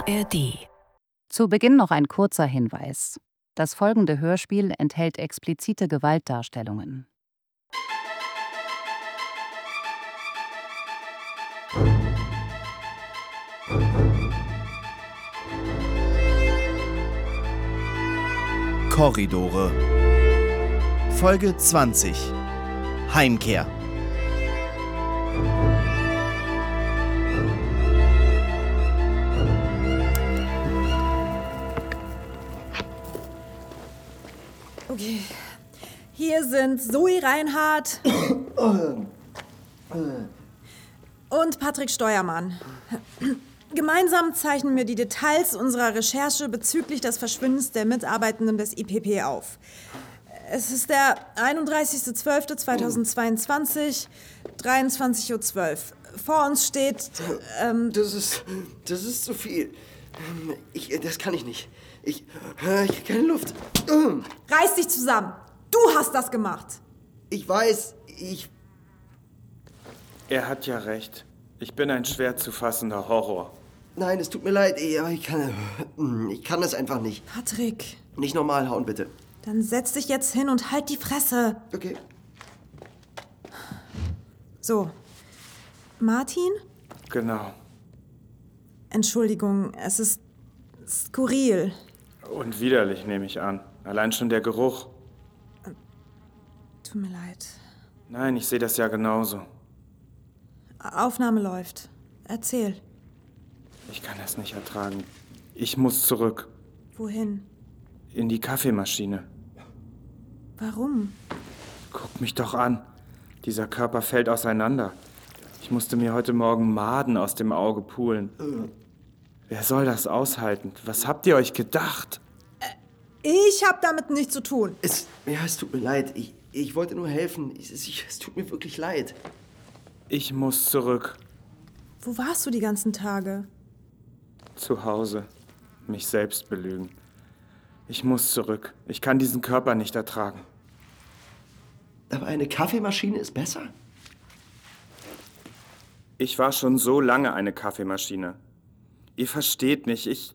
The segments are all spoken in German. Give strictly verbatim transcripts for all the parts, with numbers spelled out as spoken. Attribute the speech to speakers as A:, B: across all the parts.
A: A R D.
B: Zu Beginn noch ein kurzer Hinweis. Das folgende Hörspiel enthält explizite Gewaltdarstellungen.
C: Korridore. Folge zwanzig. Heimkehr.
D: Okay, hier sind Zoe Reinhardt und Patrick Steuermann. Gemeinsam zeichnen wir die Details unserer Recherche bezüglich des Verschwindens der Mitarbeitenden des I P P auf. Es ist der einunddreißigster zwölfter zweitausendzweiundzwanzig, dreiundzwanzig Uhr zwölf. Vor uns steht... Ähm,
E: das ist... das ist zu viel. Ich, das kann ich nicht. Ich... ich krieg keine Luft.
D: Reiß dich zusammen. Du hast das gemacht.
E: Ich weiß, ich...
F: Er hat ja recht. Ich bin ein schwer zu fassender Horror.
E: Nein, es tut mir leid, aber ich kann... Ich kann das einfach nicht.
D: Patrick.
E: Nicht normal hauen, bitte.
D: Dann setz dich jetzt hin und halt die Fresse.
E: Okay.
D: So. Martin?
F: Genau.
D: Entschuldigung, es ist skurril.
F: Und widerlich, nehme ich an. Allein schon der Geruch.
D: Tut mir leid.
F: Nein, ich sehe das ja genauso.
D: Aufnahme läuft. Erzähl.
F: Ich kann das nicht ertragen. Ich muss zurück.
D: Wohin?
F: In die Kaffeemaschine.
D: Warum?
F: Guck mich doch an. Dieser Körper fällt auseinander. Ich musste mir heute Morgen Maden aus dem Auge pulen. Wer soll das aushalten? Was habt ihr euch gedacht?
D: Ich hab damit nichts zu tun.
E: Es, ja, es tut mir leid. Ich, ich wollte nur helfen. Ich, ich, es tut mir wirklich leid.
F: Ich muss zurück.
D: Wo warst du die ganzen Tage?
F: Zu Hause. Mich selbst belügen. Ich muss zurück. Ich kann diesen Körper nicht ertragen.
E: Aber eine Kaffeemaschine ist besser?
F: Ich war schon so lange eine Kaffeemaschine. Ihr versteht nicht, ich...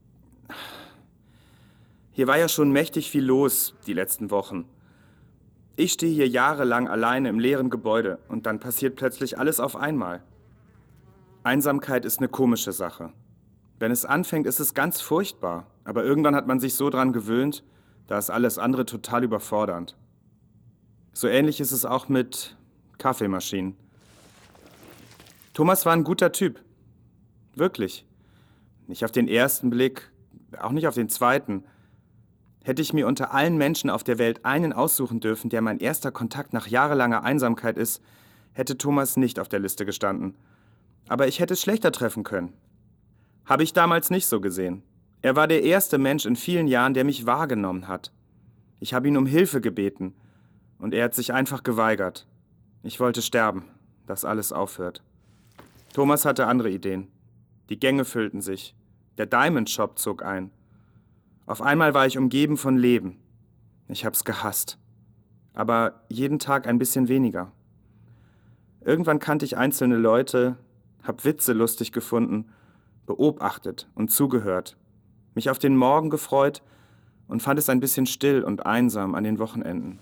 F: Hier war ja schon mächtig viel los die letzten Wochen. Ich stehe hier jahrelang alleine im leeren Gebäude und dann passiert plötzlich alles auf einmal. Einsamkeit ist eine komische Sache. Wenn es anfängt, ist es ganz furchtbar. Aber irgendwann hat man sich so dran gewöhnt, da ist alles andere total überfordernd. So ähnlich ist es auch mit Kaffeemaschinen. Thomas war ein guter Typ. Wirklich. Nicht auf den ersten Blick, auch nicht auf den zweiten. Hätte ich mir unter allen Menschen auf der Welt einen aussuchen dürfen, der mein erster Kontakt nach jahrelanger Einsamkeit ist, hätte Thomas nicht auf der Liste gestanden. Aber ich hätte es schlechter treffen können. Habe ich damals nicht so gesehen. Er war der erste Mensch in vielen Jahren, der mich wahrgenommen hat. Ich habe ihn um Hilfe gebeten und er hat sich einfach geweigert. Ich wollte sterben, dass alles aufhört. Thomas hatte andere Ideen. Die Gänge füllten sich. Der Diamond Shop zog ein. Auf einmal war ich umgeben von Leben. Ich hab's gehasst. Aber jeden Tag ein bisschen weniger. Irgendwann kannte ich einzelne Leute, hab Witze lustig gefunden, beobachtet und zugehört, mich auf den Morgen gefreut und fand es ein bisschen still und einsam an den Wochenenden.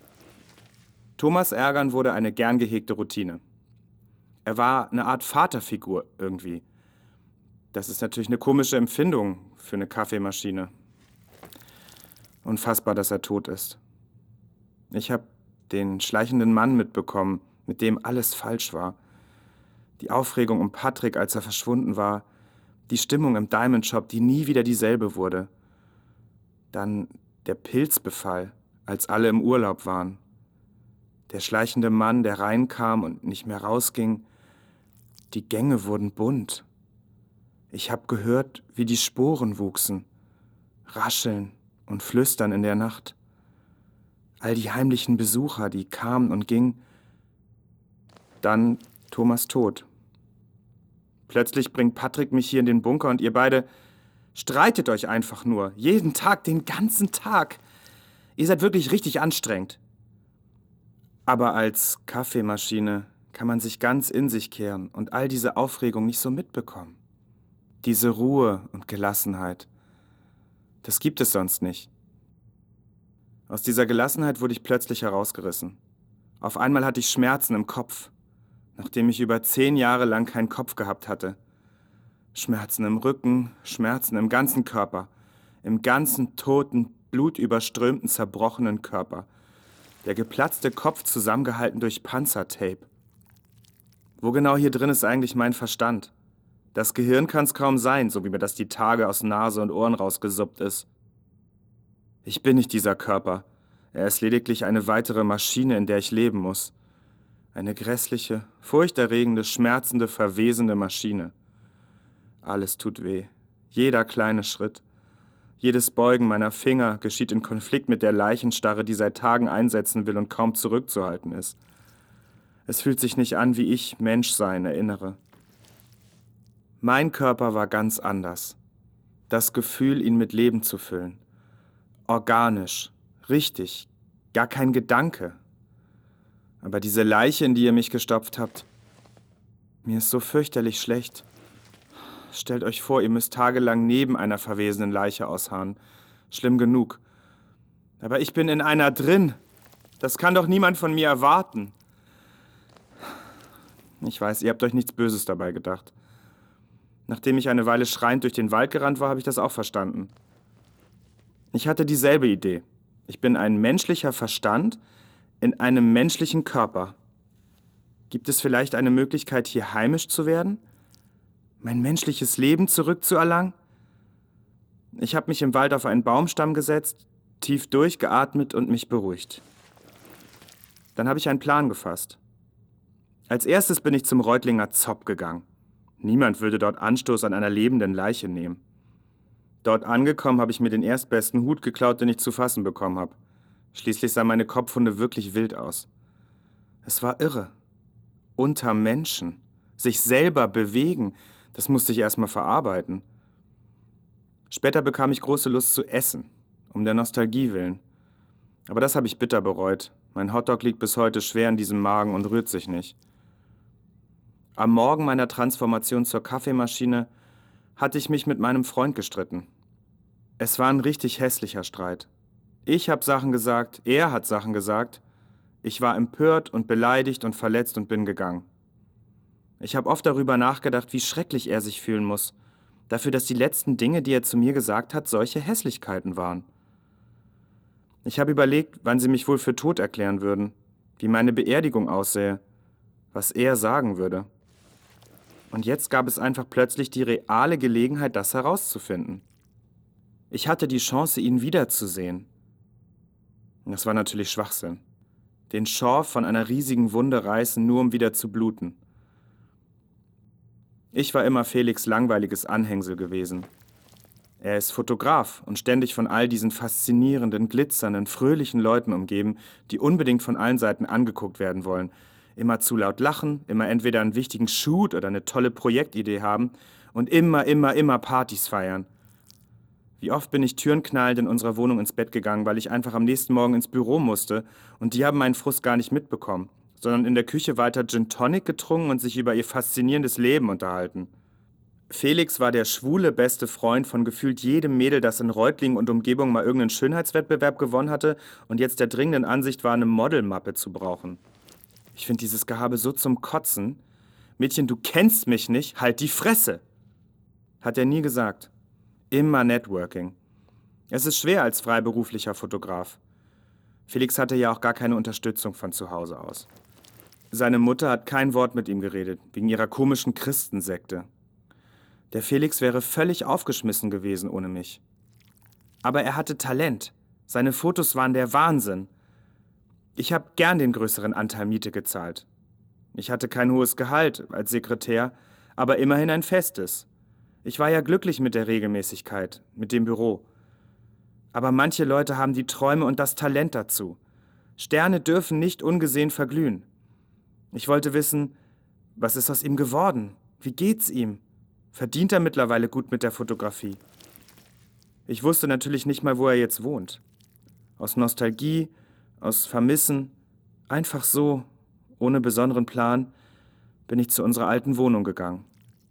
F: Thomas ärgern wurde eine gern gehegte Routine. Er war eine Art Vaterfigur irgendwie. Das ist natürlich eine komische Empfindung für eine Kaffeemaschine. Unfassbar, dass er tot ist. Ich habe den schleichenden Mann mitbekommen, mit dem alles falsch war. Die Aufregung um Patrick, als er verschwunden war. Die Stimmung im Diamond Shop, die nie wieder dieselbe wurde. Dann der Pilzbefall, als alle im Urlaub waren. Der schleichende Mann, der reinkam und nicht mehr rausging. Die Gänge wurden bunt. Ich habe gehört, wie die Sporen wuchsen, rascheln und flüstern in der Nacht. All die heimlichen Besucher, die kamen und gingen. Dann Thomas tot. Plötzlich bringt Patrick mich hier in den Bunker und ihr beide streitet euch einfach nur. Jeden Tag, den ganzen Tag. Ihr seid wirklich richtig anstrengend. Aber als Kaffeemaschine kann man sich ganz in sich kehren und all diese Aufregung nicht so mitbekommen. Diese Ruhe und Gelassenheit. Das gibt es sonst nicht. Aus dieser Gelassenheit wurde ich plötzlich herausgerissen. Auf einmal hatte ich Schmerzen im Kopf, nachdem ich über zehn Jahre lang keinen Kopf gehabt hatte. Schmerzen im Rücken, Schmerzen im ganzen Körper, im ganzen toten, blutüberströmten, zerbrochenen Körper. Der geplatzte Kopf zusammengehalten durch Panzertape. Wo genau hier drin ist eigentlich mein Verstand? Das Gehirn kann es kaum sein, so wie mir das die Tage aus Nase und Ohren rausgesuppt ist. Ich bin nicht dieser Körper. Er ist lediglich eine weitere Maschine, in der ich leben muss. Eine grässliche, furchterregende, schmerzende, verwesende Maschine. Alles tut weh. Jeder kleine Schritt. Jedes Beugen meiner Finger geschieht in Konflikt mit der Leichenstarre, die seit Tagen einsetzen will und kaum zurückzuhalten ist. Es fühlt sich nicht an, wie ich Menschsein erinnere. Mein Körper war ganz anders. Das Gefühl, ihn mit Leben zu füllen. Organisch, richtig, gar kein Gedanke. Aber diese Leiche, in die ihr mich gestopft habt, mir ist so fürchterlich schlecht. Stellt euch vor, ihr müsst tagelang neben einer verwesenden Leiche ausharren. Schlimm genug. Aber ich bin in einer drin. Das kann doch niemand von mir erwarten. Ich weiß, ihr habt euch nichts Böses dabei gedacht. Nachdem ich eine Weile schreiend durch den Wald gerannt war, habe ich das auch verstanden. Ich hatte dieselbe Idee. Ich bin ein menschlicher Verstand in einem menschlichen Körper. Gibt es vielleicht eine Möglichkeit, hier heimisch zu werden? Mein menschliches Leben zurückzuerlangen? Ich habe mich im Wald auf einen Baumstamm gesetzt, tief durchgeatmet und mich beruhigt. Dann habe ich einen Plan gefasst. Als erstes bin ich zum Reutlinger Zopp gegangen. Niemand würde dort Anstoß an einer lebenden Leiche nehmen. Dort angekommen habe ich mir den erstbesten Hut geklaut, den ich zu fassen bekommen habe. Schließlich sah meine Kopfwunde wirklich wild aus. Es war irre. Unter Menschen. Sich selber bewegen. Das musste ich erstmal verarbeiten. Später bekam ich große Lust zu essen, um der Nostalgie willen. Aber das habe ich bitter bereut. Mein Hotdog liegt bis heute schwer in diesem Magen und rührt sich nicht. Am Morgen meiner Transformation zur Kaffeemaschine hatte ich mich mit meinem Freund gestritten. Es war ein richtig hässlicher Streit. Ich habe Sachen gesagt, er hat Sachen gesagt. Ich war empört und beleidigt und verletzt und bin gegangen. Ich habe oft darüber nachgedacht, wie schrecklich er sich fühlen muss. Dafür, dass die letzten Dinge, die er zu mir gesagt hat, solche Hässlichkeiten waren. Ich habe überlegt, wann sie mich wohl für tot erklären würden, wie meine Beerdigung aussähe, was er sagen würde. Und jetzt gab es einfach plötzlich die reale Gelegenheit, das herauszufinden. Ich hatte die Chance, ihn wiederzusehen. Das war natürlich Schwachsinn. Den Schorf von einer riesigen Wunde reißen, nur um wieder zu bluten. Ich war immer Felix' langweiliges Anhängsel gewesen. Er ist Fotograf und ständig von all diesen faszinierenden, glitzernden, fröhlichen Leuten umgeben, die unbedingt von allen Seiten angeguckt werden wollen. Immer zu laut lachen, immer entweder einen wichtigen Shoot oder eine tolle Projektidee haben und immer, immer, immer Partys feiern. Wie oft bin ich türenknallend in unserer Wohnung ins Bett gegangen, weil ich einfach am nächsten Morgen ins Büro musste und die haben meinen Frust gar nicht mitbekommen, sondern in der Küche weiter Gin Tonic getrunken und sich über ihr faszinierendes Leben unterhalten. Felix war der schwule beste Freund von gefühlt jedem Mädel, das in Reutlingen und Umgebung mal irgendeinen Schönheitswettbewerb gewonnen hatte und jetzt der dringenden Ansicht war, eine Modelmappe zu brauchen. Ich finde dieses Gehabe so zum Kotzen. Mädchen, du kennst mich nicht, halt die Fresse! Hat er nie gesagt. Immer Networking. Es ist schwer als freiberuflicher Fotograf. Felix hatte ja auch gar keine Unterstützung von zu Hause aus. Seine Mutter hat kein Wort mit ihm geredet, wegen ihrer komischen Christensekte. Der Felix wäre völlig aufgeschmissen gewesen ohne mich. Aber er hatte Talent. Seine Fotos waren der Wahnsinn. Ich habe gern den größeren Anteil Miete gezahlt. Ich hatte kein hohes Gehalt als Sekretär, aber immerhin ein festes. Ich war ja glücklich mit der Regelmäßigkeit, mit dem Büro. Aber manche Leute haben die Träume und das Talent dazu. Sterne dürfen nicht ungesehen verglühen. Ich wollte wissen, was ist aus ihm geworden? Wie geht's ihm? Verdient er mittlerweile gut mit der Fotografie? Ich wusste natürlich nicht mal, wo er jetzt wohnt. Aus Nostalgie, aus Vermissen, einfach so, ohne besonderen Plan, bin ich zu unserer alten Wohnung gegangen.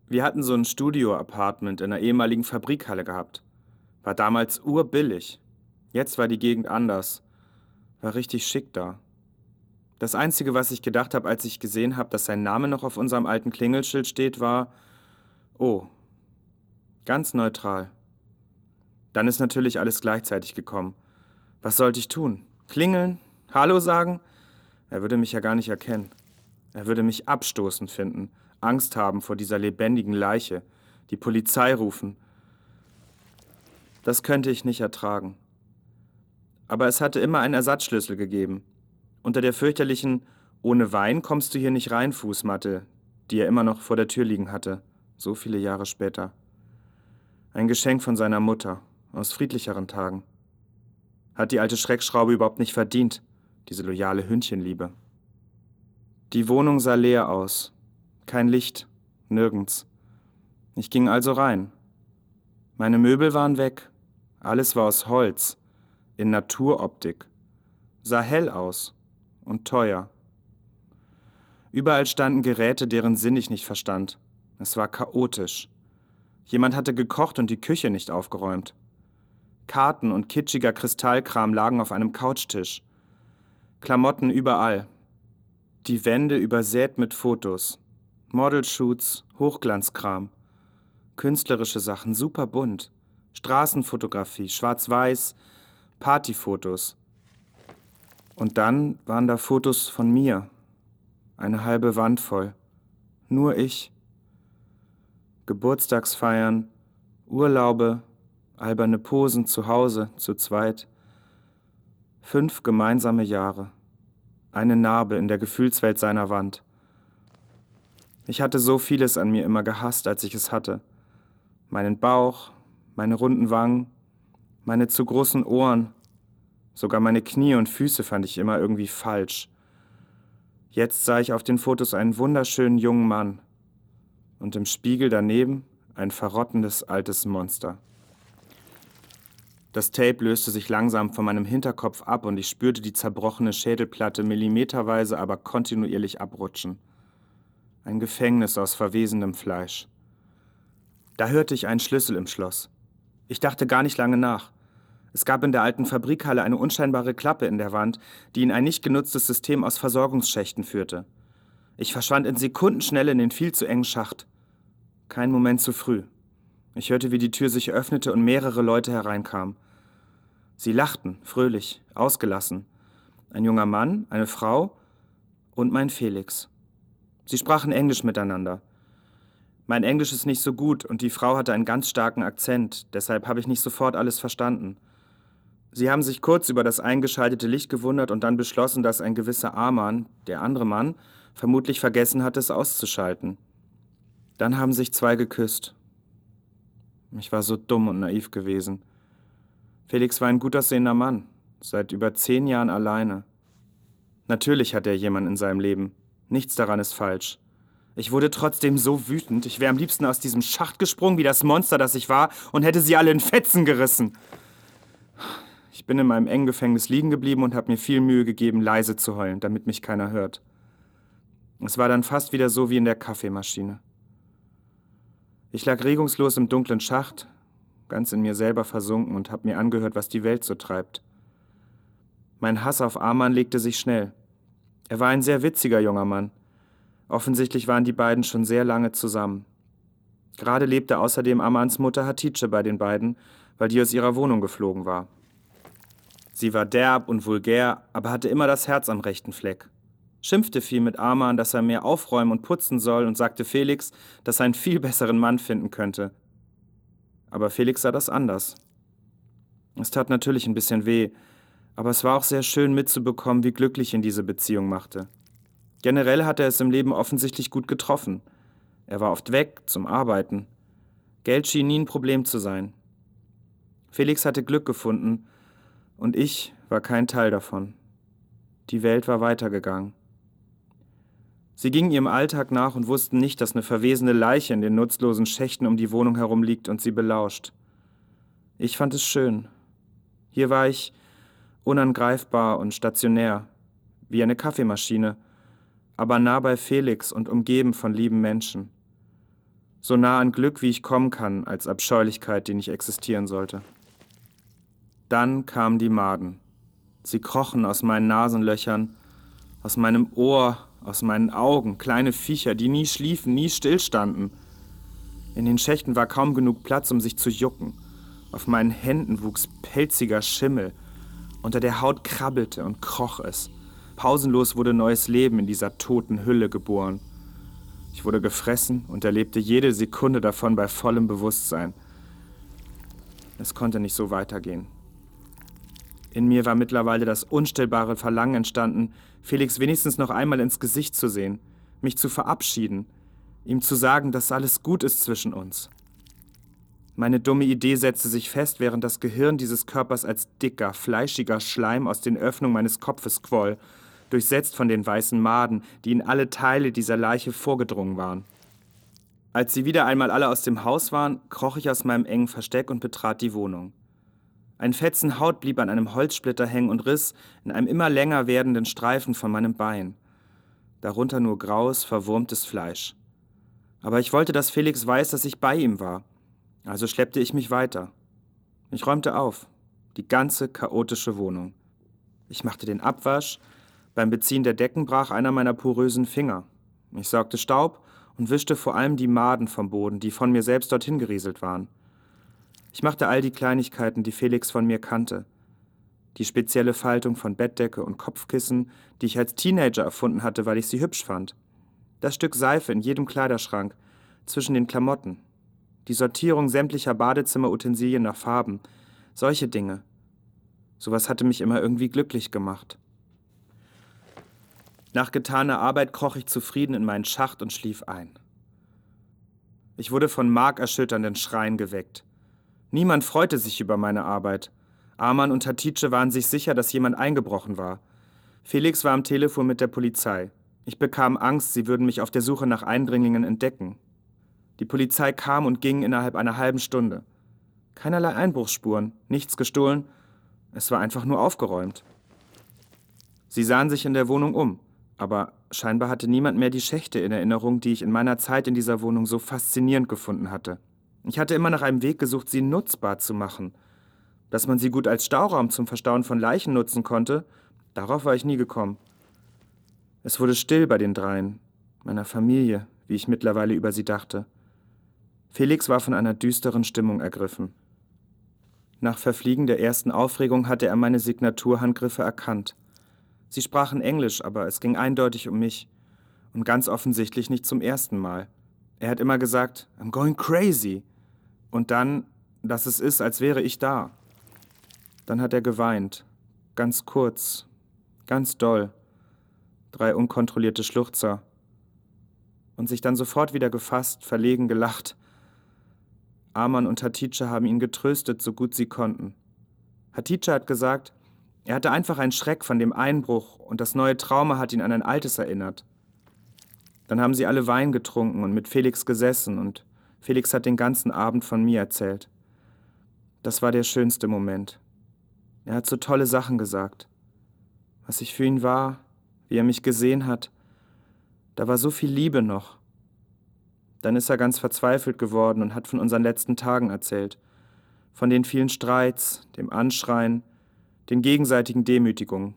F: Wir hatten so ein Studio-Apartment in einer ehemaligen Fabrikhalle gehabt. War damals urbillig. Jetzt war die Gegend anders. War richtig schick da. Das Einzige, was ich gedacht habe, als ich gesehen habe, dass sein Name noch auf unserem alten Klingelschild steht, war: Oh, ganz neutral. Dann ist natürlich alles gleichzeitig gekommen. Was sollte ich tun? Klingeln? Hallo sagen? Er würde mich ja gar nicht erkennen. Er würde mich abstoßend finden, Angst haben vor dieser lebendigen Leiche, die Polizei rufen. Das könnte ich nicht ertragen. Aber es hatte immer einen Ersatzschlüssel gegeben. Unter der fürchterlichen „Ohne Wein kommst du hier nicht rein" Fußmatte, die er immer noch vor der Tür liegen hatte, so viele Jahre später. Ein Geschenk von seiner Mutter, aus friedlicheren Tagen. Hat die alte Schreckschraube überhaupt nicht verdient, diese loyale Hündchenliebe. Die Wohnung sah leer aus. Kein Licht, nirgends. Ich ging also rein. Meine Möbel waren weg. Alles war aus Holz, in Naturoptik. Sah hell aus und teuer. Überall standen Geräte, deren Sinn ich nicht verstand. Es war chaotisch. Jemand hatte gekocht und die Küche nicht aufgeräumt. Karten und kitschiger Kristallkram lagen auf einem Couchtisch. Klamotten überall. Die Wände übersät mit Fotos. Modelshoots, Hochglanzkram. Künstlerische Sachen, super bunt. Straßenfotografie, schwarz-weiß, Partyfotos. Und dann waren da Fotos von mir. Eine halbe Wand voll. Nur ich. Geburtstagsfeiern, Urlaube, alberne Posen zu Hause, zu zweit. Fünf gemeinsame Jahre. Eine Narbe in der Gefühlswelt seiner Wand. Ich hatte so vieles an mir immer gehasst, als ich es hatte. Meinen Bauch, meine runden Wangen, meine zu großen Ohren. Sogar meine Knie und Füße fand ich immer irgendwie falsch. Jetzt sah ich auf den Fotos einen wunderschönen jungen Mann. Und im Spiegel daneben ein verrottendes altes Monster. Das Tape löste sich langsam von meinem Hinterkopf ab und ich spürte die zerbrochene Schädelplatte millimeterweise, aber kontinuierlich abrutschen. Ein Gefängnis aus verwesendem Fleisch. Da hörte ich einen Schlüssel im Schloss. Ich dachte gar nicht lange nach. Es gab in der alten Fabrikhalle eine unscheinbare Klappe in der Wand, die in ein nicht genutztes System aus Versorgungsschächten führte. Ich verschwand in Sekundenschnelle in den viel zu engen Schacht. Kein Moment zu früh. Ich hörte, wie die Tür sich öffnete und mehrere Leute hereinkamen. Sie lachten, fröhlich, ausgelassen. Ein junger Mann, eine Frau und mein Felix. Sie sprachen Englisch miteinander. Mein Englisch ist nicht so gut und die Frau hatte einen ganz starken Akzent, deshalb habe ich nicht sofort alles verstanden. Sie haben sich kurz über das eingeschaltete Licht gewundert und dann beschlossen, dass ein gewisser Arman, der andere Mann, vermutlich vergessen hatte, es auszuschalten. Dann haben sich zwei geküsst. Ich war so dumm und naiv gewesen. Felix war ein gut aussehender Mann, seit über zehn Jahren alleine. Natürlich hat er jemanden in seinem Leben. Nichts daran ist falsch. Ich wurde trotzdem so wütend, ich wäre am liebsten aus diesem Schacht gesprungen, wie das Monster, das ich war, und hätte sie alle in Fetzen gerissen. Ich bin in meinem engen Gefängnis liegen geblieben und habe mir viel Mühe gegeben, leise zu heulen, damit mich keiner hört. Es war dann fast wieder so wie in der Kaffeemaschine. Ich lag regungslos im dunklen Schacht, ganz in mir selber versunken und habe mir angehört, was die Welt so treibt. Mein Hass auf Arman legte sich schnell. Er war ein sehr witziger junger Mann. Offensichtlich waren die beiden schon sehr lange zusammen. Gerade lebte außerdem Armans Mutter Hatice bei den beiden, weil die aus ihrer Wohnung geflogen war. Sie war derb und vulgär, aber hatte immer das Herz am rechten Fleck. Schimpfte viel mit Arman, dass er mehr aufräumen und putzen soll und sagte Felix, dass er einen viel besseren Mann finden könnte. Aber Felix sah das anders. Es tat natürlich ein bisschen weh, aber es war auch sehr schön mitzubekommen, wie glücklich ihn diese Beziehung machte. Generell hatte er es im Leben offensichtlich gut getroffen. Er war oft weg, zum Arbeiten. Geld schien nie ein Problem zu sein. Felix hatte Glück gefunden und ich war kein Teil davon. Die Welt war weitergegangen. Sie gingen ihrem Alltag nach und wussten nicht, dass eine verwesene Leiche in den nutzlosen Schächten um die Wohnung herum liegt und sie belauscht. Ich fand es schön. Hier war ich unangreifbar und stationär, wie eine Kaffeemaschine, aber nah bei Felix und umgeben von lieben Menschen. So nah an Glück, wie ich kommen kann, als Abscheulichkeit, die nicht existieren sollte. Dann kamen die Maden. Sie krochen aus meinen Nasenlöchern, aus meinem Ohr, aus meinen Augen, kleine Viecher, die nie schliefen, nie stillstanden. In den Schächten war kaum genug Platz, um sich zu jucken. Auf meinen Händen wuchs pelziger Schimmel. Unter der Haut krabbelte und kroch es. Pausenlos wurde neues Leben in dieser toten Hülle geboren. Ich wurde gefressen und erlebte jede Sekunde davon bei vollem Bewusstsein. Es konnte nicht so weitergehen. In mir war mittlerweile das unstillbare Verlangen entstanden, Felix wenigstens noch einmal ins Gesicht zu sehen, mich zu verabschieden, ihm zu sagen, dass alles gut ist zwischen uns. Meine dumme Idee setzte sich fest, während das Gehirn dieses Körpers als dicker, fleischiger Schleim aus den Öffnungen meines Kopfes quoll, durchsetzt von den weißen Maden, die in alle Teile dieser Leiche vorgedrungen waren. Als sie wieder einmal alle aus dem Haus waren, kroch ich aus meinem engen Versteck und betrat die Wohnung. Ein Fetzen Haut blieb an einem Holzsplitter hängen und riss in einem immer länger werdenden Streifen von meinem Bein. Darunter nur graues, verwurmtes Fleisch. Aber ich wollte, dass Felix weiß, dass ich bei ihm war. Also schleppte ich mich weiter. Ich räumte auf. Die ganze chaotische Wohnung. Ich machte den Abwasch. Beim Beziehen der Decken brach einer meiner porösen Finger. Ich saugte Staub und wischte vor allem die Maden vom Boden, die von mir selbst dorthin gerieselt waren. Ich machte all die Kleinigkeiten, die Felix von mir kannte. Die spezielle Faltung von Bettdecke und Kopfkissen, die ich als Teenager erfunden hatte, weil ich sie hübsch fand. Das Stück Seife in jedem Kleiderschrank, zwischen den Klamotten. Die Sortierung sämtlicher Badezimmerutensilien nach Farben. Solche Dinge. Sowas hatte mich immer irgendwie glücklich gemacht. Nach getaner Arbeit kroch ich zufrieden in meinen Schacht und schlief ein. Ich wurde von markerschütternden Schreien geweckt. Niemand freute sich über meine Arbeit. Arman und Hatice waren sich sicher, dass jemand eingebrochen war. Felix war am Telefon mit der Polizei. Ich bekam Angst, sie würden mich auf der Suche nach Eindringlingen entdecken. Die Polizei kam und ging innerhalb einer halben Stunde. Keinerlei Einbruchsspuren, nichts gestohlen. Es war einfach nur aufgeräumt. Sie sahen sich in der Wohnung um. Aber scheinbar hatte niemand mehr die Schächte in Erinnerung, die ich in meiner Zeit in dieser Wohnung so faszinierend gefunden hatte. Ich hatte immer nach einem Weg gesucht, sie nutzbar zu machen. Dass man sie gut als Stauraum zum Verstauen von Leichen nutzen konnte, darauf war ich nie gekommen. Es wurde still bei den dreien, meiner Familie, wie ich mittlerweile über sie dachte. Felix war von einer düsteren Stimmung ergriffen. Nach Verfliegen der ersten Aufregung hatte er meine Signaturhandgriffe erkannt. Sie sprachen Englisch, aber es ging eindeutig um mich. Und ganz offensichtlich nicht zum ersten Mal. Er hat immer gesagt, I'm going crazy. Und dann, dass es ist, als wäre ich da. Dann hat er geweint. Ganz kurz. Ganz doll. Drei unkontrollierte Schluchzer. Und sich dann sofort wieder gefasst, verlegen gelacht. Arman und Hatice haben ihn getröstet, so gut sie konnten. Hatice hat gesagt, er hatte einfach einen Schreck von dem Einbruch und das neue Trauma hat ihn an ein altes erinnert. Dann haben sie alle Wein getrunken und mit Felix gesessen und Felix hat den ganzen Abend von mir erzählt. Das war der schönste Moment. Er hat so tolle Sachen gesagt. Was ich für ihn war, wie er mich gesehen hat, da war so viel Liebe noch. Dann ist er ganz verzweifelt geworden und hat von unseren letzten Tagen erzählt. Von den vielen Streits, dem Anschreien, den gegenseitigen Demütigungen.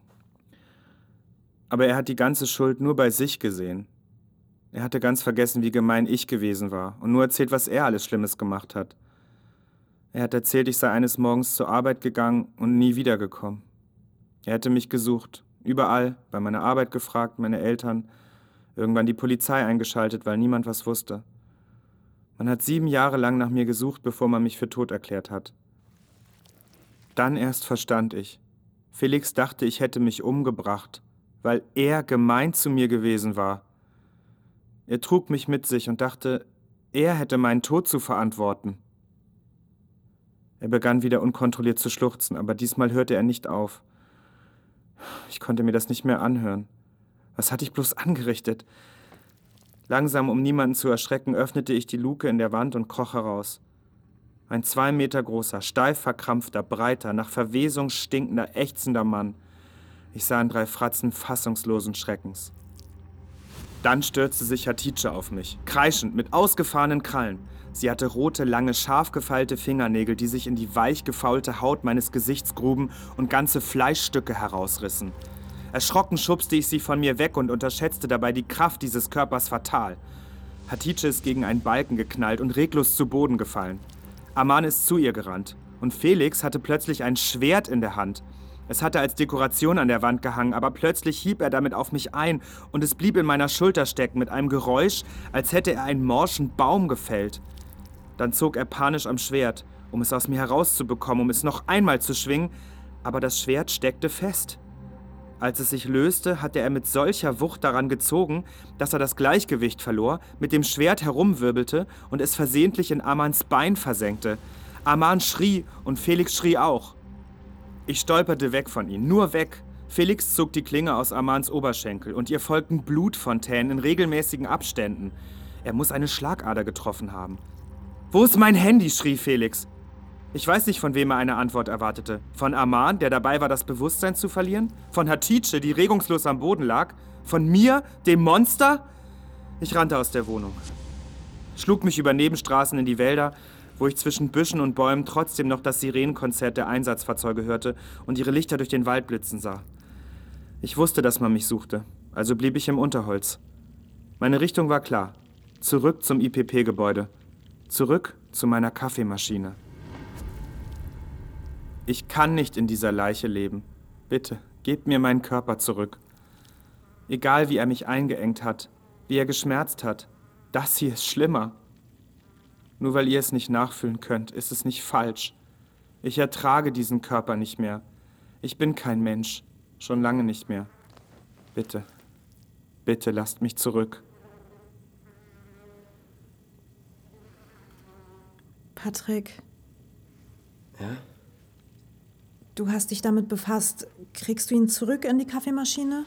F: Aber er hat die ganze Schuld nur bei sich gesehen. Er hatte ganz vergessen, wie gemein ich gewesen war und nur erzählt, was er alles Schlimmes gemacht hat. Er hat erzählt, ich sei eines Morgens zur Arbeit gegangen und nie wiedergekommen. Er hätte mich gesucht, überall, bei meiner Arbeit gefragt, meine Eltern, irgendwann die Polizei eingeschaltet, weil niemand was wusste. Man hat sieben Jahre lang nach mir gesucht, bevor man mich für tot erklärt hat. Dann erst verstand ich. Felix dachte, ich hätte mich umgebracht, weil er gemein zu mir gewesen war. Er trug mich mit sich und dachte, er hätte meinen Tod zu verantworten. Er begann wieder unkontrolliert zu schluchzen, aber diesmal hörte er nicht auf. Ich konnte mir das nicht mehr anhören. Was hatte ich bloß angerichtet? Langsam, um niemanden zu erschrecken, öffnete ich die Luke in der Wand und kroch heraus. Ein zwei Meter großer, steif verkrampfter, breiter, nach Verwesung stinkender, ächzender Mann. Ich sah in drei Fratzen fassungslosen Schreckens. Dann stürzte sich Hatice auf mich, kreischend, mit ausgefahrenen Krallen. Sie hatte rote, lange, scharf gefeilte Fingernägel, die sich in die weich gefaulte Haut meines Gesichts gruben und ganze Fleischstücke herausrissen. Erschrocken schubste ich sie von mir weg und unterschätzte dabei die Kraft dieses Körpers fatal. Hatice ist gegen einen Balken geknallt und reglos zu Boden gefallen. Aman ist zu ihr gerannt und Felix hatte plötzlich ein Schwert in der Hand. Es hatte als Dekoration an der Wand gehangen, aber plötzlich hieb er damit auf mich ein und es blieb in meiner Schulter stecken mit einem Geräusch, als hätte er einen morschen Baum gefällt. Dann zog er panisch am Schwert, um es aus mir herauszubekommen, um es noch einmal zu schwingen, aber das Schwert steckte fest. Als es sich löste, hatte er mit solcher Wucht daran gezogen, dass er das Gleichgewicht verlor, mit dem Schwert herumwirbelte und es versehentlich in Amans Bein versenkte. Aman schrie und Felix schrie auch. Ich stolperte weg von ihnen, nur weg. Felix zog die Klinge aus Amans Oberschenkel und ihr folgten Blutfontänen in regelmäßigen Abständen. Er muss eine Schlagader getroffen haben. »Wo ist mein Handy?« schrie Felix. Ich weiß nicht, von wem er eine Antwort erwartete. Von Aman, der dabei war, das Bewusstsein zu verlieren? Von Hatice, die regungslos am Boden lag? Von mir, dem Monster? Ich rannte aus der Wohnung, schlug mich über Nebenstraßen in die Wälder, wo ich zwischen Büschen und Bäumen trotzdem noch das Sirenenkonzert der Einsatzfahrzeuge hörte und ihre Lichter durch den Wald blitzen sah. Ich wusste, dass man mich suchte, also blieb ich im Unterholz. Meine Richtung war klar. Zurück zum I P P-Gebäude. Zurück zu meiner Kaffeemaschine. Ich kann nicht in dieser Leiche leben. Bitte, gebt mir meinen Körper zurück. Egal, wie er mich eingeengt hat, wie er geschmerzt hat, das hier ist schlimmer. Nur weil ihr es nicht nachfühlen könnt, ist es nicht falsch. Ich ertrage diesen Körper nicht mehr. Ich bin kein Mensch, schon lange nicht mehr. Bitte, bitte lasst mich zurück.
D: Patrick.
E: Ja?
D: Du hast dich damit befasst. Kriegst du ihn zurück in die Kaffeemaschine?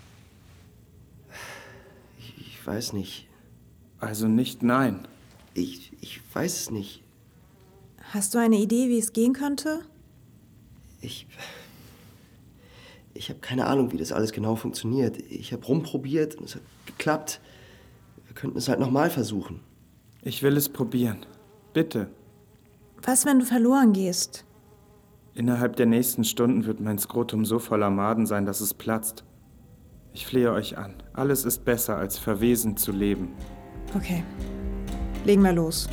E: Ich, ich weiß nicht.
F: Also nicht nein.
E: Ich, ich weiß es nicht.
D: Hast du eine Idee, wie es gehen könnte?
E: Ich... Ich habe keine Ahnung, wie das alles genau funktioniert. Ich habe rumprobiert und es hat geklappt. Wir könnten es halt nochmal versuchen.
F: Ich will es probieren. Bitte.
D: Was, wenn du verloren gehst?
F: Innerhalb der nächsten Stunden wird mein Skrotum so voller Maden sein, dass es platzt. Ich flehe euch an. Alles ist besser, als verwesend zu leben.
D: Okay. Legen wir los.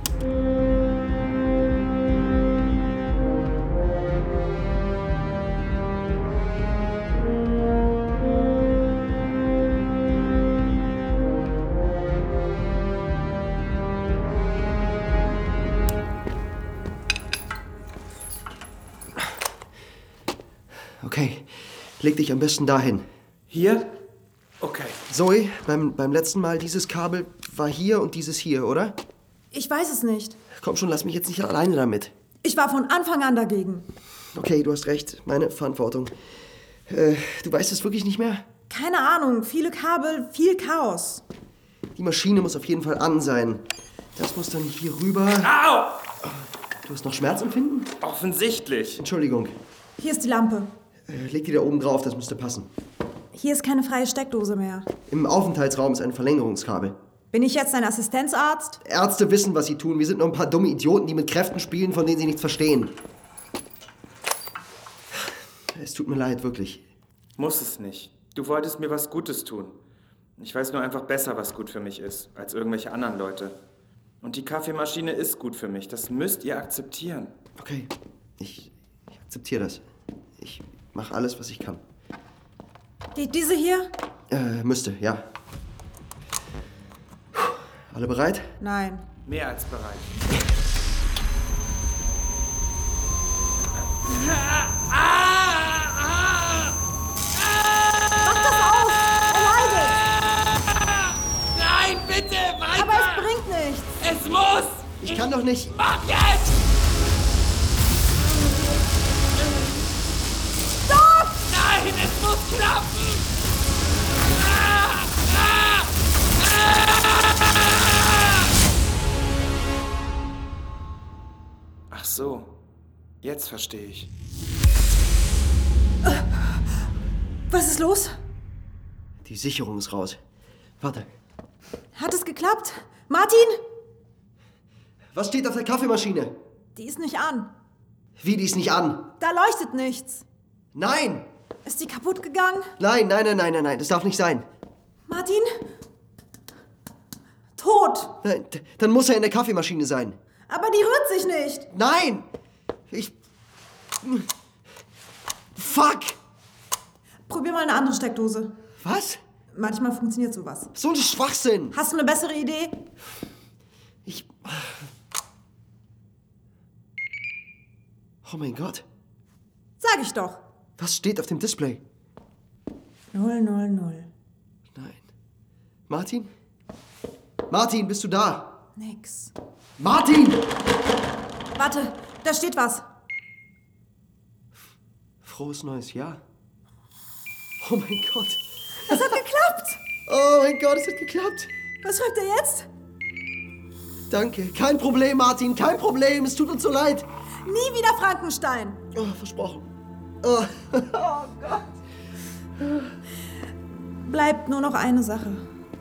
E: Okay, leg dich am besten dahin.
F: Hier? Okay.
E: Zoe, beim, beim letzten Mal, dieses Kabel war hier und dieses hier, oder?
D: Ich weiß es nicht.
E: Komm schon, lass mich jetzt nicht alleine damit.
D: Ich war von Anfang an dagegen.
E: Okay, du hast recht. Meine Verantwortung. Äh, du weißt es wirklich nicht mehr?
D: Keine Ahnung. Viele Kabel, viel Chaos.
E: Die Maschine muss auf jeden Fall an sein. Das muss dann hier rüber.
F: Au!
E: Du hast noch Schmerzempfinden?
F: Offensichtlich.
E: Entschuldigung.
D: Hier ist die Lampe.
E: Äh, leg die da oben drauf, das müsste passen.
D: Hier ist keine freie Steckdose mehr.
E: Im Aufenthaltsraum ist ein Verlängerungskabel.
D: Bin ich jetzt dein Assistenzarzt?
E: Ärzte wissen, was sie tun. Wir sind nur ein paar dumme Idioten, die mit Kräften spielen, von denen sie nichts verstehen. Es tut mir leid, wirklich.
F: Muss es nicht. Du wolltest mir was Gutes tun. Ich weiß nur einfach besser, was gut für mich ist, als irgendwelche anderen Leute. Und die Kaffeemaschine ist gut für mich. Das müsst ihr akzeptieren.
E: Okay, ich, ich akzeptiere das. Ich mache alles, was ich kann.
D: Die, diese hier?
E: Äh, müsste, ja. Puh. Alle bereit?
D: Nein.
F: Mehr als bereit.
D: Mach das aus! Er leidet!
A: Nein, bitte, weiter!
D: Aber es bringt nichts!
A: Es muss!
E: Ich kann doch nicht.
A: Mach jetzt!
D: Stopp!
A: Nein, es muss klappen! Ah, ah, ah!
F: Ach so. Jetzt verstehe ich.
D: Was ist los?
E: Die Sicherung ist raus. Warte.
D: Hat es geklappt? Martin?
E: Was steht auf der Kaffeemaschine?
D: Die ist nicht an.
E: Wie, die ist nicht an?
D: Da leuchtet nichts.
E: Nein!
D: Ist die kaputt gegangen?
E: Nein, nein, nein, nein, nein, nein, das darf nicht sein.
D: Martin? Tot.
E: Nein, d- dann muss er in der Kaffeemaschine sein.
D: Aber die rührt sich nicht.
E: Nein! Ich... Fuck!
D: Probier mal eine andere Steckdose.
E: Was?
D: Manchmal funktioniert sowas.
E: So ein Schwachsinn!
D: Hast du eine bessere Idee?
E: Ich... Oh mein Gott.
D: Sag ich doch.
E: Was steht auf dem Display?
D: Null, null, null.
E: Nein. Martin? Martin, bist du da?
D: Nix.
E: Martin!
D: Warte, da steht was.
E: Frohes neues Jahr. Oh mein Gott.
D: Es hat geklappt.
E: Oh mein Gott, es hat geklappt.
D: Was schreibt er jetzt?
E: Danke. Kein Problem, Martin. Kein Problem. Es tut uns so leid.
D: Nie wieder Frankenstein.
E: Oh, versprochen. Oh.
D: Bleibt nur noch eine Sache.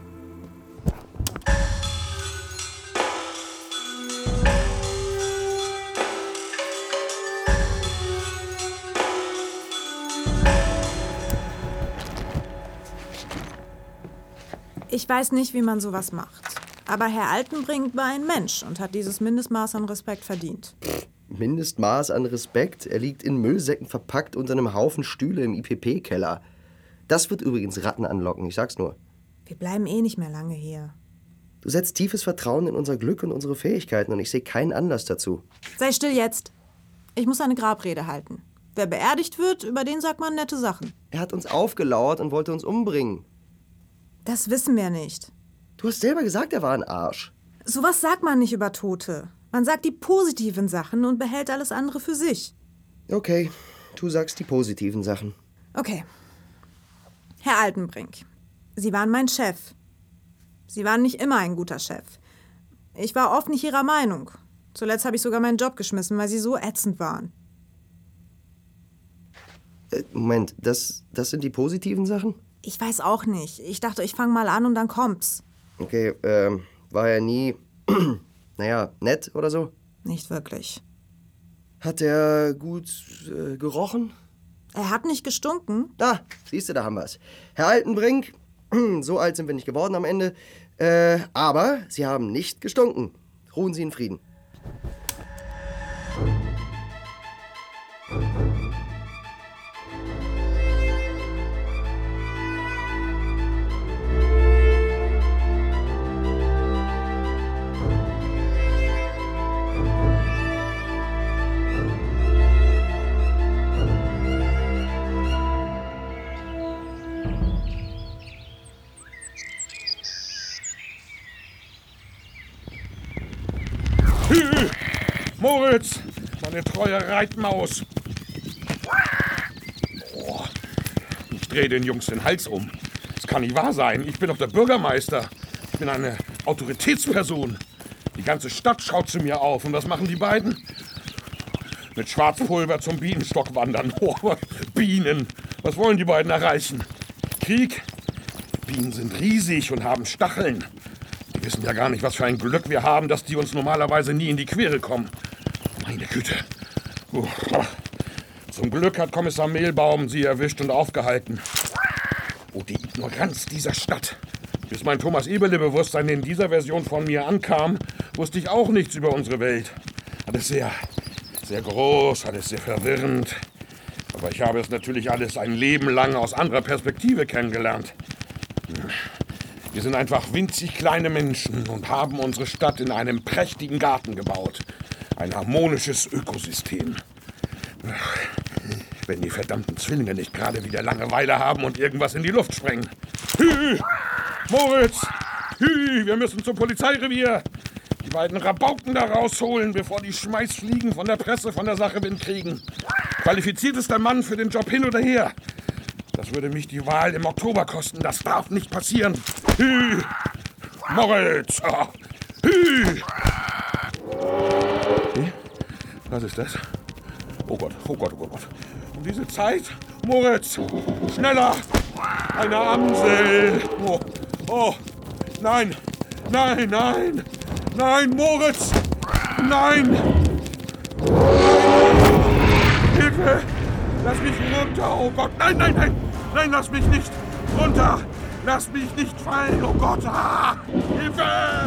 D: Ich weiß nicht, wie man sowas macht. Aber Herr Altenbrink war ein Mensch und hat dieses Mindestmaß an Respekt verdient.
E: Mindestmaß an Respekt. Er liegt in Müllsäcken verpackt unter einem Haufen Stühle im I P P-Keller. Das wird übrigens Ratten anlocken, ich sag's nur.
D: Wir bleiben eh nicht mehr lange hier.
E: Du setzt tiefes Vertrauen in unser Glück und unsere Fähigkeiten und ich sehe keinen Anlass dazu.
D: Sei still jetzt. Ich muss eine Grabrede halten. Wer beerdigt wird, über den sagt man nette Sachen.
E: Er hat uns aufgelauert und wollte uns umbringen.
D: Das wissen wir nicht.
E: Du hast selber gesagt, er war ein Arsch.
D: Sowas sagt man nicht über Tote. Man sagt die positiven Sachen und behält alles andere für sich.
E: Okay, du sagst die positiven Sachen.
D: Okay. Herr Altenbrink, Sie waren mein Chef. Sie waren nicht immer ein guter Chef. Ich war oft nicht Ihrer Meinung. Zuletzt habe ich sogar meinen Job geschmissen, weil Sie so ätzend waren.
E: Äh, Moment, das, das sind die positiven Sachen?
D: Ich weiß auch nicht. Ich dachte, ich fange mal an und dann kommt's.
E: Okay, ähm, war er nie, naja, nett oder so?
D: Nicht wirklich.
E: Hat er gut äh, gerochen?
D: Er hat nicht gestunken.
E: Ah, siehst du, da haben wir's. Herr Altenbrink, so alt sind wir nicht geworden am Ende, äh, aber Sie haben nicht gestunken. Ruhen Sie in Frieden.
G: Moritz, meine treue Reitmaus. Oh, ich drehe den Jungs den Hals um. Das kann nicht wahr sein. Ich bin doch der Bürgermeister. Ich bin eine Autoritätsperson. Die ganze Stadt schaut zu mir auf. Und was machen die beiden? Mit Schwarzpulver zum Bienenstock wandern. Oh, Bienen. Was wollen die beiden erreichen? Krieg? Bienen sind riesig und haben Stacheln. Die wissen ja gar nicht, was für ein Glück wir haben, dass die uns normalerweise nie in die Quere kommen. Meine Güte. Uh, zum Glück hat Kommissar Mehlbaum sie erwischt und aufgehalten. Oh, die Ignoranz dieser Stadt. Bis mein Thomas-Eberle-Bewusstsein in dieser Version von mir ankam, wusste ich auch nichts über unsere Welt. Alles sehr, sehr groß, alles sehr verwirrend. Aber ich habe es natürlich alles ein Leben lang aus anderer Perspektive kennengelernt. Wir sind einfach winzig kleine Menschen und haben unsere Stadt in einem prächtigen Garten gebaut. Ein harmonisches Ökosystem. Wenn die verdammten Zwillinge nicht gerade wieder Langeweile haben und irgendwas in die Luft sprengen. Hü! Moritz! Hü! Wir müssen zum Polizeirevier! Die beiden Rabauken da rausholen, bevor die Schmeißfliegen von der Presse von der Sache Wind kriegen. Qualifiziertester Mann für den Job hin oder her. Das würde mich die Wahl im Oktober kosten. Das darf nicht passieren. Hü! Moritz! Oh. Hü! Was ist das? Oh Gott, oh Gott, oh Gott. Um diese Zeit? Moritz! Schneller! Eine Amsel! Oh, oh, Nein! Nein, nein! Nein, Moritz! Nein! Hilfe! Lass mich runter, oh Gott! Nein, nein, nein! Nein, lass mich nicht runter! Lass mich nicht fallen, oh Gott! Ah! Hilfe!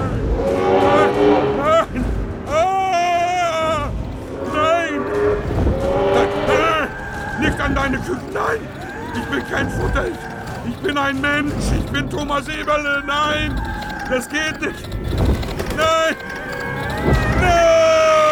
G: Nein! Ah! Nein! Nein! Nein! Nicht an deine Küken, nein! Ich bin kein Futter, ich, ich bin ein Mensch, ich bin Thomas Eberle, nein! Das geht nicht! Nein! Nein!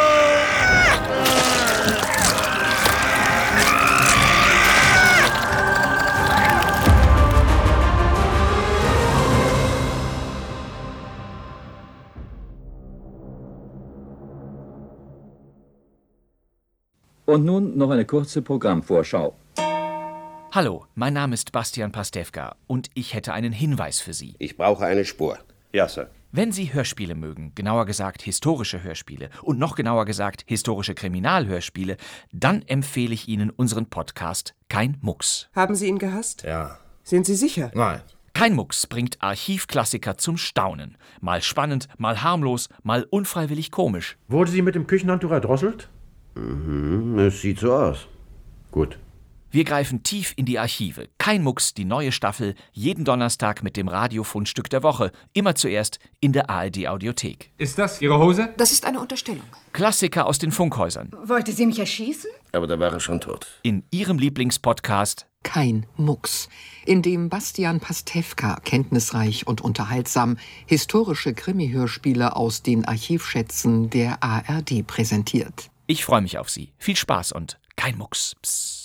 H: Und nun noch eine kurze Programmvorschau.
I: Hallo, mein Name ist Bastian Pastewka und ich hätte einen Hinweis für Sie.
J: Ich brauche eine Spur.
K: Ja, Sir.
I: Wenn Sie Hörspiele mögen, genauer gesagt historische Hörspiele und noch genauer gesagt historische Kriminalhörspiele, dann empfehle ich Ihnen unseren Podcast Kein Mucks.
L: Haben Sie ihn gehasst?
K: Ja.
L: Sind Sie sicher?
K: Nein.
I: Kein Mucks bringt Archivklassiker zum Staunen. Mal spannend, mal harmlos, mal unfreiwillig komisch.
M: Wurde sie mit dem Küchenhandtuch erdrosselt?
J: Mhm, es sieht so aus.
M: Gut.
I: Wir greifen tief in die Archive. Kein Mucks, die neue Staffel, jeden Donnerstag mit dem Radiofundstück der Woche. Immer zuerst in der A R D-Audiothek.
N: Ist das Ihre Hose?
L: Das ist eine Unterstellung.
I: Klassiker aus den Funkhäusern.
O: Wollte sie mich erschießen?
J: Aber da war er schon tot.
I: In Ihrem Lieblingspodcast
P: Kein Mucks, in dem Bastian Pastewka kenntnisreich und unterhaltsam historische Krimi-Hörspiele aus den Archivschätzen der A R D präsentiert.
I: Ich freue mich auf Sie. Viel Spaß und kein Mucks. Psst.